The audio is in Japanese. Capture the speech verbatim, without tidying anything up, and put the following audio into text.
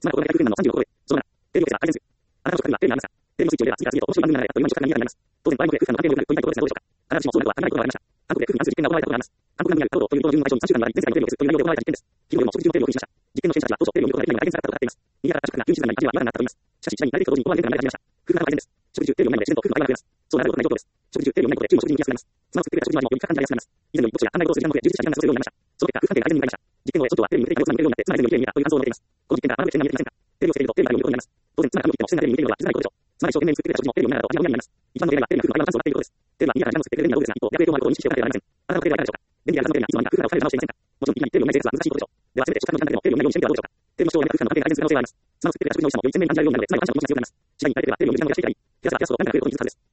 スマホが空間のさんじゅうを超え、そうなら、テレビを開けず。あなたの職にはテレビがあります。テレビのスイッチを入れば次から次へと面白い番組が流れたというのに直感になります。当然、場合も空間の発展を取りたいことですがどうでしょうか。あなた自身もそうなるとは考えたことがありました。韓国で空気に関する実験が行われたことがあります。韓国南にあるカオドという島の順の相性にさんしゅうかんの間に全世界のテレビを消すという内容で行われた実験です。企業でも食事のテレビを禁止しました。実験の支援者たちは当初テレビを見ることができないのが大変辛かったと語っています。にがらった食が急に静かになり、味は違和感があったと言います。しかし、次第に慣れていくと同時に後半変化が始まりました。空間が改善です。食事中テレビを見ないので自然と空間が増えます。そうなることない状況です。食事中テレビを見ないことで注意も食事に行きやすくなります。スマホを作ってくれた食事の味もより簡単になりやすくなります。以前の一歩や案内事をする時間ので充実した時間が過ごせるようになりました。その結果、空間変化が改善に向かいました。実験の上、外はテレビに向けてよく見れるようになって、妻がテレビを見れるようになったという感想を述べています。この実験があまり視点が見えていませんか。テレビをつけるとテレビが見えるようになります。当然、妻が何を言っても視線がテレビに見れるのは居づらいことでしょう。妻が一生懸命に作ってくれた食事もテレビを見ながらと同じようになります。一番の例外はテレビが空間の間を乾燥させていることです。テレビは右から時間を作ってくれるのがですが、一方、逆影響もあることを認識しておかなければなりません。あなたのテレビはいかがでしょうか。便利や画像のテレビがいつの間にか空間を変える可能性がありませんか。もちろん、いきなりテレビを見ない生活は難しいことでしょう。では、せめて直感の時間だけでもテレビを見ないようにしてみてはどうでしょうか。テレビの視聴をやめた空間の関係が改善する可能性があります。スマホを作ってくれた食事の美味しさもより鮮明に感じられるようになるので、妻が感謝の気持ちが強くなります。次第に相手ではテレビを見る時間が短い、手汗が手汗を何回か増えることに気づくはずです。